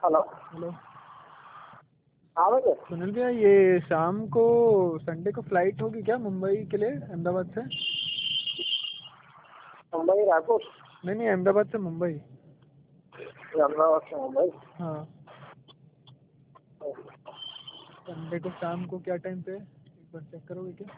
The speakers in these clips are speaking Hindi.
हेलो। हेलो हाँ भैया। सुनील भैया, ये शाम को संडे को फ्लाइट होगी क्या मुंबई के लिए अहमदाबाद से? मुंबई रायपुर। नहीं नहीं, अहमदाबाद से मुंबई। अहमदाबाद से मुंबई। हाँ, संडे को शाम को क्या टाइम पे है? एक बार चेक करोगे क्या?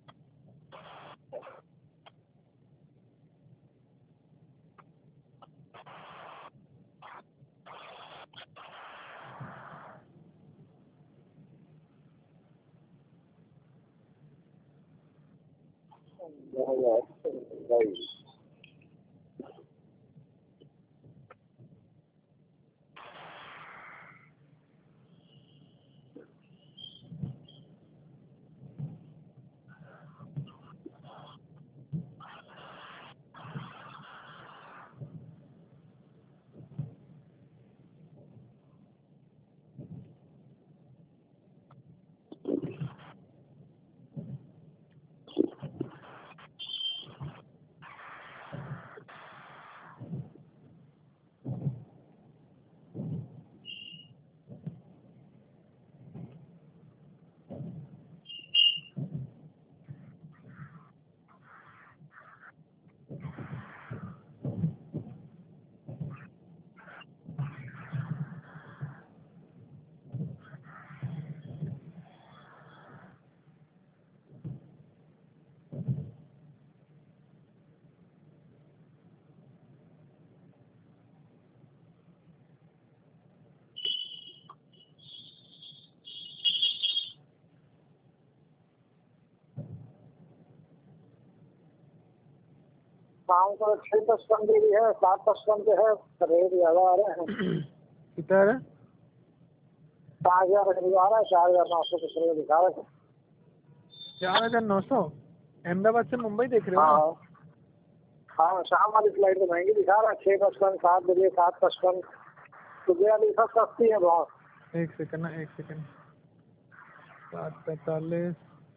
मुंबई। शाम को 6:55 के भी है, 7:55 के है। रेट ज्यादा आ रहे हैं। कितना है? 4,000 करीब आ रहा है, 4,900 कुछ रेट दिखा रहे थे। 4,900 अहमदाबाद से मुंबई देख रहे हो ना? हाँ हाँ, शाम वाली फ्लाइट तो महंगी दिखा रहा है। 6:55, 7 बजे, 7:55। सुबह वाली सब सस्ती है बहुत। एक सेकंड ना, एक सेकंड। 7:45।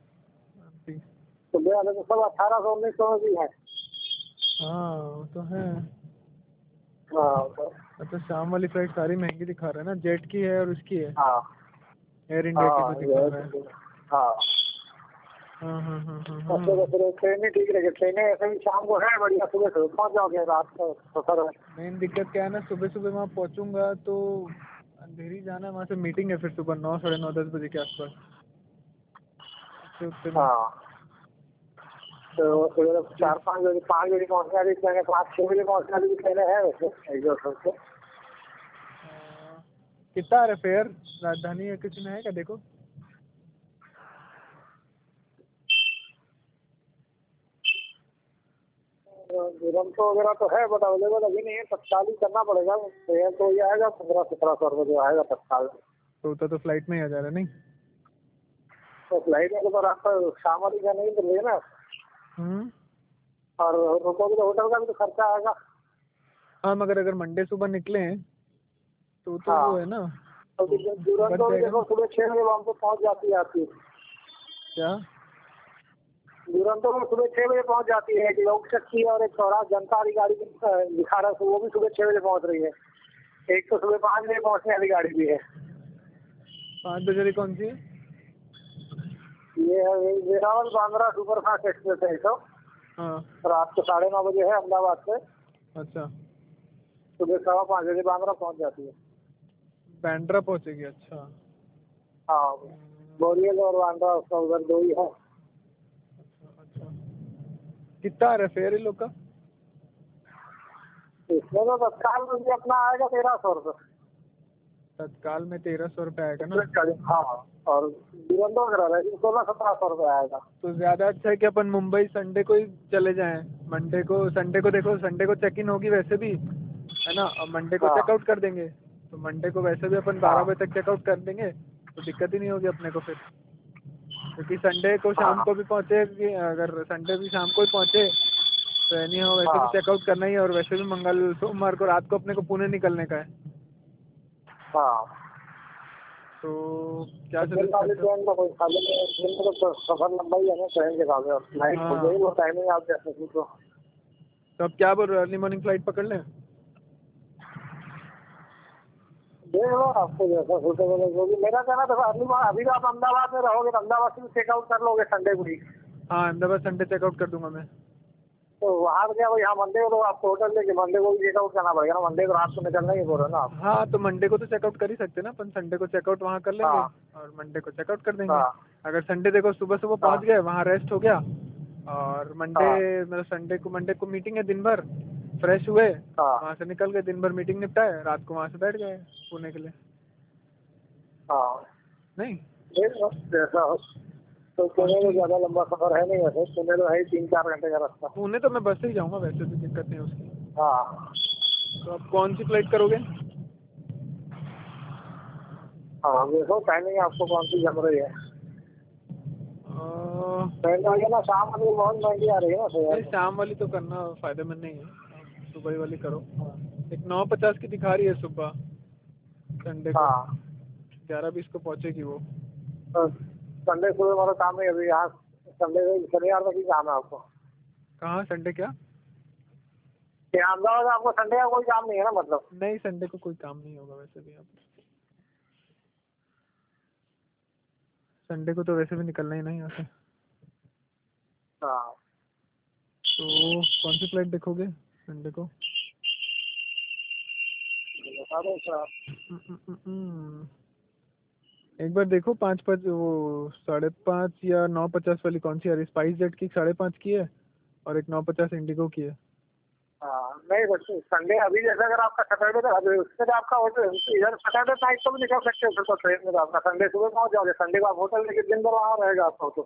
सुबह वाले तो सब 1800-1900 में भी है। हाँ वो तो है। हाँ अच्छा, शाम वाली फ्लाइट सारी महंगी दिखा रहा है ना? जेट की है और उसकी है, हाँ एयर इंडिया की हाँ जो दिखा रहा है। हाँ। हाँ हाँ हाँ हाँ ऐसे तो हाँ। फिर ट्रेनें ठीक रहेगी। ट्रेनें ऐसे भी शाम को है बढ़िया, सुबह से पहुंच जाओगे, रात को सफर है। मेन दिक्कत क्या है ना, सुबह सुबह वहाँ पहुँचूंगा तो अंधेरी जाना है, वहाँ से मीटिंग है फिर सुबह 9, साढ़े 9, 10 बजे के आसपास। तो फिर हाँ, तो सुबह 4-5 बजे, 5 बजे पहुंचने वाली ट्रेनें, 5-6 बजे पहुंचने वाली ट्रेनें है वैसे एक-दो सबसे। कितना आ रहा है फेयर? राजधानी या किसी में है क्या, देखो? दुरंतो वगैरह तो है बट अवेलेबल अभी नहीं है। तत्काल ही करना पड़ेगा। फेयर तो ये आएगा 1500-1700 रुपये जो आएगा तत्काल। तो उतना तो फ्लाइट में ही आ जा रहा है नहीं? तो फ्लाइट में तो आपका शाम वाली का नहीं मिलेगा ना। और रुकोगे तो होटल का भी तो खर्चा आएगा। हाँ, मगर अगर मंडे सुबह निकले तो हाँ, वो है ना, तो तो बच दुरंतो भी जाएगा देखो ना? सुबह 6 बजे वहाँ पे पहुंच जाती है आपकी। क्या? दुरंतो में सुबह 6 बजे पहुंच जाती है। एक लोक शक्ति है और एक सौराज जनता वाली गाड़ी दिखा रहा है, तो वो भी सुबह 6 बजे पहुंच रही है। एक तो सुबह 5 बजे पहुंचने वाली गाड़ी भी है। 5 बजे वाली कौन सी है? ये है वेरावल बांद्रा सुपरफास्ट एक्सप्रेस है तो। हाँ। रात को 9:30 बजे है अहमदाबाद से। अच्छा, सुबह 5:15 बजे बांद्रा पहुंच जाती है। बांद्रा पहुंचेगी? अच्छा। हाँ, बोरियल और बांद्रा उसका उधर दो ही है। अच्छा अच्छा। कितना आ रहा है फेयर इन लोग का? इसमें तो तत्काल में भी अपना आएगा 1,300 रुपये। तत्काल में 1,300 रुपये आएगा ना? हाँ, और दुरंतो वगैरह 1600-1700 रुपये आएगा। तो ज्यादा अच्छा है कि अपन मुंबई संडे को ही चले जाएं। मंडे को, संडे को देखो, संडे को चेक इन होगी वैसे भी, है ना? और मंडे को हाँ चेकआउट कर देंगे। तो मंडे को वैसे भी अपन 12 हाँ बजे तक चेकआउट कर देंगे, तो दिक्कत ही नहीं होगी अपने को फिर। क्योंकि संडे को शाम हाँ को भी पहुंचे, अगर संडे भी शाम को ही पहुंचे तो एनी हो वैसे भी हाँ चेकआउट करना ही है। और वैसे भी मंगल सोमवार को रात को अपने को पुणे निकलने का है। हाँ। तो क्या दिन सजेस्ट वाली करते हो? ट्रेन का कोई खाली नहीं है। दिन में तो सफर लंबा ही है ना ट्रेन के साथ, और नाइट हो हाँ, गई वो टाइमिंग आप जैसे पूछो। तो अब क्या बोल रहे हो, अर्ली मॉर्निंग फ्लाइट पकड़ लें? देख लो आपको जैसा सूटेबल है, क्योंकि मेरा कहना था अगली बार, अभी तो आप अहमदाबाद में रहोगे तो अहमदाबाद से चेकआउट कर लोगे संडे को ही। हाँ अहमदाबाद संडे चेकआउट कर दूंगा मैं। तो वहाँ पे क्या भाई, यहाँ मंडे को तो आपको होटल लेके मंडे को भी चेकआउट करना पड़ेगा ना, मंडे को रात को निकलना ही बोल रहे हो ना आप। हाँ तो मंडे को तो चेकआउट कर ही सकते हैं ना अपन, संडे को चेकआउट वहाँ कर लेंगे हाँ और मंडे को चेकआउट कर देंगे। हाँ अगर संडे देखो सुबह सुबह हाँ पहुँच गए, वहाँ रेस्ट हो गया, और मंडे हाँ मतलब मंडे को मीटिंग है दिन भर, फ्रेश हुए, हाँ वहाँ से निकल गए, दिन भर मीटिंग निपटाए, रात को वहाँ से बैठ गए पुणे के लिए। हाँ। नहीं देख लो जैसा हो। तो पुणे में ज्यादा लंबा सफर है नहीं वैसे, पुणे तो है ही 3-4 घंटे का रास्ता। पुणे तो मैं बस से ही जाऊँगा, वैसे तो दिक्कत नहीं है उसकी। हाँ तो आप कौन सी फ्लाइट करोगे? हाँ, देखो टाइमिंग आपको कौन सी जम रही है। अह, ट्रेन आ गया ना, शाम वाली बहुत महंगी आ रही है ना नहीं सर। शाम वाली तो करना फायदेमंद नहीं है, आप सुबह ही वाली करो। एक 9:50 की दिखा रही है सुबह संडे को, हाँ 11:20 को पहुंचेगी वो। तो संडे सुबह वाला काम नहीं अभी यहाँ, संडे शनिवार तक ही काम है आपको। कहाँ संडे क्या? यहाँ अहमदाबाद में आपको संडे का कोई काम नहीं है ना मतलब। नहीं संडे को कोई काम नहीं होगा वैसे भी, आप संडे को तो वैसे भी निकलना ही नहीं यहाँ से। हाँ तो कौन सी फ्लाइट देखोगे संडे को? बता दो सर। एक बार देखो 5:05 वो 5:30 या 9:50 वाली कौन सी आ रही है, स्पाइस जेट की 5:30 की है और एक 9:50 इंडिगो की है। हाँ नहीं बस संडे अभी जैसे अगर आपका सैटरडे तो अभी उससे तो आपका होटल इधर सैटरडे नाइट को भी निकल सकते हो फिर तो ट्रेन में, तो आपका संडे सुबह पहुंच जाओगे, संडे को आप होटल लेके दिन भर वहाँ रहेगा आपका तो।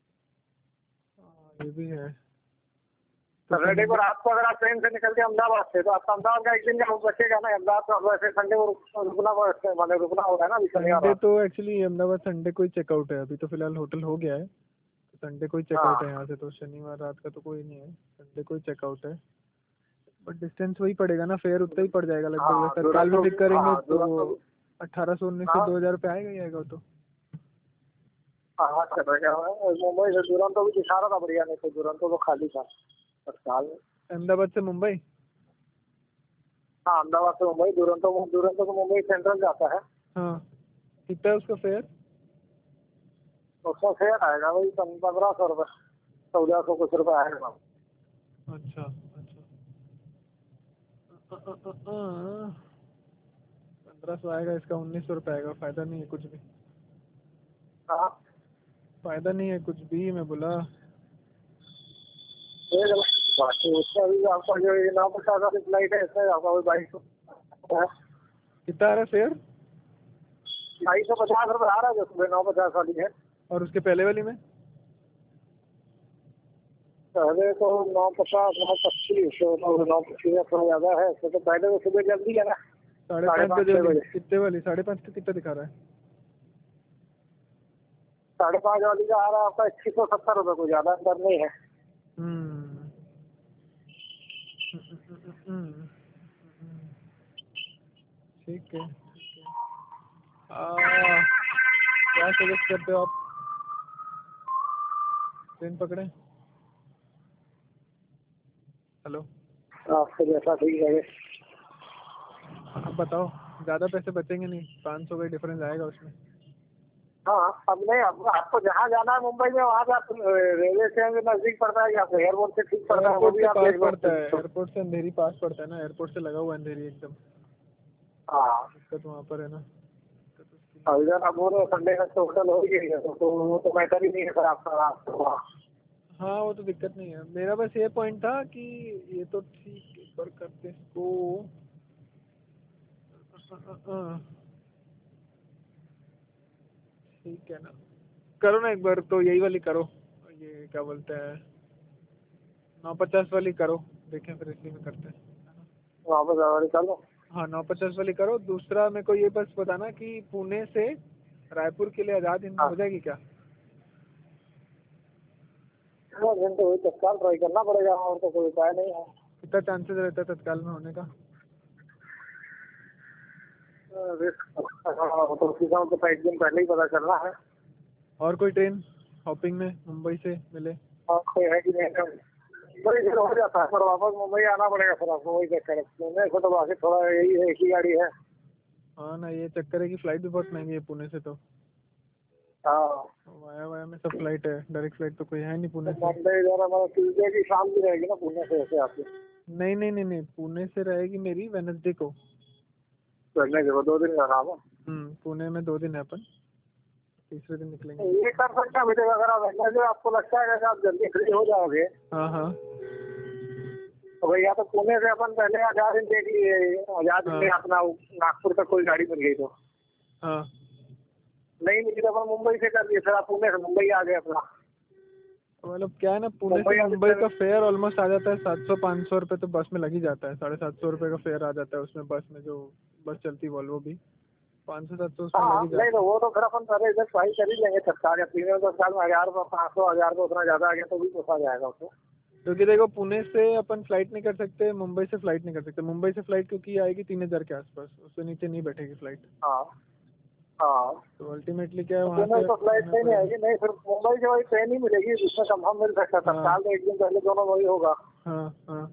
ये भी है। तो सैटरडे को रात को अगर आप ट्रेन से निकल के अहमदाबाद से, तो आपका अहमदाबाद का एक दिन का बचेगा ना, अहमदाबाद तो वैसे संडे को रुकना मतलब रुकना होगा ना अभी शनिवार संडे रात। तो एक्चुअली अहमदाबाद संडे को ही चेकआउट है, अभी तो फिलहाल होटल हो गया है, तो संडे को ही चेकआउट है हाँ यहाँ से, तो शनिवार रात का तो कोई नहीं है, संडे को ही चेकआउट है। बट डिस्टेंस वही पड़ेगा ना, फेयर उतना ही पड़ जाएगा लगभग, हाँ तत्काल में पिक करेंगे हाँ तो दुरंतो 1819 से हाँ 2000 रुपये आएगा ही आएगा वो तो। हाँ चल रहा है। मुंबई से दुरंतो भी दिखा रहा था बढ़िया, नहीं तो दुरंतो तो खाली था तत्काल में। अहमदाबाद से मुंबई? हाँ अहमदाबाद से मुंबई, दुरंतो को मुंबई सेंट्रल जाता है। हाँ कितना है उसका फेयर? उसका फेयर आएगा वही 1500 रुपये, 1400 कुछ रुपये आएगा। अच्छा अच्छा 1500 आएगा, इसका 1900 रुपये आएगा, फायदा नहीं है कुछ भी, हाँ फायदा नहीं है कुछ भी, मैं बोला। देख लो बाकी उसका भी आपका जो ये 950 वाली फ्लाइट है इसमें आपका वही 2250 कितना आ रहा है फेयर? 2250 रुपये आ रहा है जो सुबह 950 वाली है। और उसके पहले वाली में? पहले तो 950 925 तो 925 में थोड़ा ज्यादा है, तो पहले तो सुबह जल्दी है ना 5:30 5:30 बजे? बजे। कितने वाली 5:30 का कितना दिखा रहा है? 5:30 वाली का आ रहा है आपका 2170 रुपये, को ज्यादा अंदर नहीं है। हम्म ठीक है ठीक है। क्या सजेस्ट करते हो आप, ट्रेन पकड़े? हेलो आपको जैसा ठीक लगे। अब बताओ, ज़्यादा पैसे बचेंगे नहीं, 500 का डिफरेंस आएगा उसमें। हाँ अब नहीं, अब आपको जहाँ जाना है मुंबई में वहाँ पे आप रेलवे स्टेशन के नजदीक पड़ता है या फिर एयरपोर्ट से ठीक पड़ता है, वो एयरपोर्ट भी से आप पास देख लो। पड़ता है, एयरपोर्ट से अंधेरी पास पड़ता है ना, एयरपोर्ट से लगा हुआ अंधेरी एकदम, हाँ दिक्कत वहाँ पर है ना। अब इधर आप बोलो संडे का तो होटल हो ही गई है, तो वो तो बेहतर ही नहीं है सर आपका। हाँ वो तो दिक्कत नहीं है, मेरा बस ये पॉइंट था कि ये तो ठीक एक बार करते हैं इसको। ठीक है ना, करो ना एक बार तो यही वाली करो, ये क्या बोलते हैं 9:50 वाली करो, देखें फिर इसी में करते हैं। वापस आवाज कर लो। हाँ 9:50 वाली करो। दूसरा मेरे को ये बस बताना कि पुणे से रायपुर के लिए आज़ाद हिंद हाँ हो जाएगी क्या? दिन तो वही तत्काल ट्राई करना पड़ेगा, और तो कोई उपाय नहीं है। कितना चांसेस रहता है तत्काल में होने का? हाँ, तो उसी का तो एक दिन पहले ही पता करना है। और कोई ट्रेन हॉपिंग में मुंबई से मिले? और कोई है कि नहीं, बड़ी देर हो जाता है, पर वापस मुंबई आना पड़ेगा सर आपको, वही चक्कर है। पुणे से तो बाकी थोड़ा यही है, एक ही गाड़ी है। हाँ ना, ये चक्कर है कि फ्लाइट भी बहुत महंगी है पुणे से, तो हाँ, वाया वाया में सब फ्लाइट है, डायरेक्ट फ्लाइट तो कोई है नहीं पुणे तो से। मंडे इधर हमारा ट्यूजडे की शाम की रहेगी ना पुणे से ऐसे आके। नहीं नहीं नहीं नहीं, पुणे से रहेगी मेरी वेनसडे को। चलने के 2 दिन का काम है। पुणे में 2 दिन है अपन, तीसरे दिन निकलेंगे। ये कर सकते हैं बेटे, अगर आप वेडनेसडे आपको लगता है कि आप जल्दी फ्री हो जाओगे हाँ हाँ तो भैया, तो पुणे से अपन पहले आजाद हिंद देख लिए। आजाद हिंद में हाँ अपना नागपुर तक कोई गाड़ी मिल गई तो हाँ। नहीं मिली, तो अपन मुंबई से कर लिए, फिर आप पुणे से मुंबई आ गए अपना। मतलब क्या है ना, पुणे मुंबई से आगे मुंबई का फेयर ऑलमोस्ट आ जाता है 700-500 रुपये, तो बस में लग ही जाता है। 750 रुपये का फेयर आ जाता है उसमें, बस में जो बस चलती है वॉल्वो भी 500-700 उसमें लग हाँ, ही नहीं जाता तो है। वो तो फिर अपन पहले इधर ट्राई कर ही लेंगे तत्काल या प्रीमियम तत्काल में 1000 रुपये 500 1000 रुपये उतना ज्यादा आ गया तो भी पोसा जाएगा उसको। क्योंकि देखो, पुणे से अपन फ्लाइट नहीं कर सकते, मुंबई से फ्लाइट नहीं कर सकते। मुंबई से फ्लाइट क्योंकि आएगी 3000 के आसपास, उससे नीचे नहीं बैठेगी फ्लाइट। हाँ हाँ, तो अल्टीमेटली क्या है, तो वहाँ पुणे से तो फ्लाइट करना से नहीं पड़ेगा। आएगी, नहीं फिर मुंबई से वही ट्रेन ही मिलेगी जिसमें कंफर्म मिल सकता है हाँ तत्काल, तो एक दिन पहले दोनों वही होगा। हाँ हाँ।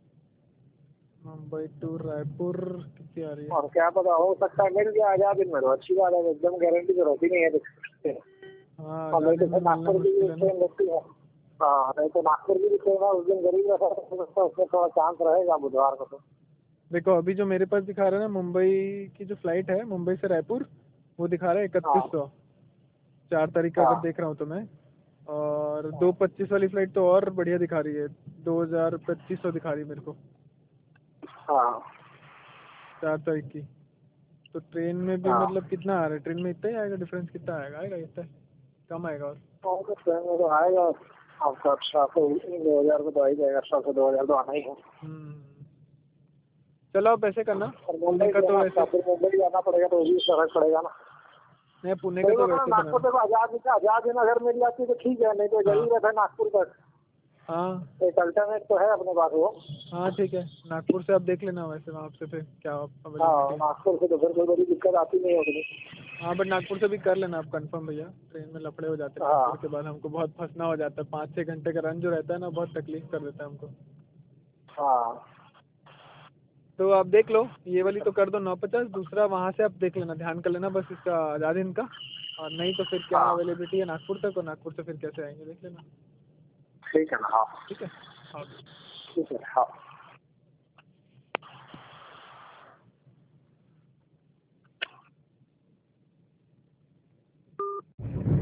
मुंबई टू रायपुर कितनी आ रही है? और क्या पता, हो सकता है मिल गया आजाद दिन में, तो अच्छी बात है, एकदम गारंटी तो रहती नहीं है देखते हैं। हाँ, और नहीं आज़ादी तो में फिर मिलना नागपुर की भी मुश्किल है ना। ट्रेन रहती है। हाँ, नहीं तो नागपुर की भी ट्रेन है, उस दिन गरीब रहता है तो उसमें थोड़ा चांस रहेगा बुधवार को तो। देखो, अभी जो मेरे पास दिखा रहा है ना, मुंबई की जो फ्लाइट है मुंबई से रायपुर, वो दिखा रहा है हाँ 3100, 4 तारीख का हाँ अगर देख रहा हूँ तो मैं। और हाँ 2:25 वाली फ्लाइट तो और बढ़िया दिखा रही है, 2200-2500 दिखा रही है मेरे को, हाँ 4 तारीख की। तो ट्रेन में भी हाँ। मतलब कितना आ रहा है, ट्रेन में इतना ही आएगा डिफरेंस? कितना आएगा, आएगा इतना ही? कम आएगा और? और तो ट्रेन में तो आएगा आपका 800 2000 को तो आ ही जाएगा, 800 2000 तो आना ही है। हम्म। चलो आप ऐसे करना, और पुणे मुंबई का से तो ना वैसे, फिर मुंबई जाना पड़ेगा तो भी फर्क पड़ेगा ना। नहीं पुणे का वही तो बता, वैसे नागपुर बनाना। तक आजाद हिंद अगर मिल जाती तो ठीक है, नहीं तो हाँ जरूरत है नागपुर तक। हाँ एक अल्टरनेट तो है अपने पास वो। हाँ, ठीक है, नागपुर से आप देख लेना वैसे वहाँ से फिर क्या हाँ, अवेलेबिलिटी है। नागपुर से तो फिर कोई बड़ी दिक्कत आती नहीं होगी। हाँ, बट नागपुर से भी कर लेना आप कंफर्म भैया, ट्रेन में लफड़े हो जाते हैं नागपुर हाँ के बाद, हमको बहुत फंसना हो जाता है। 5-6 घंटे का रन जो रहता है ना, बहुत तकलीफ कर देता है हमको। हाँ तो आप देख लो, ये वाली तो कर दो 950, दूसरा वहाँ से आप देख लेना, ध्यान कर लेना बस इसका आज़ाद हिंद का। और नहीं तो फिर क्या हाँ, अवेलेबिलिटी है नागपुर तक, और नागपुर से फिर कैसे आएंगे देख लेना। ठीक है ना। हाँ ठीक है। हाँ। ठीक है। हाँ।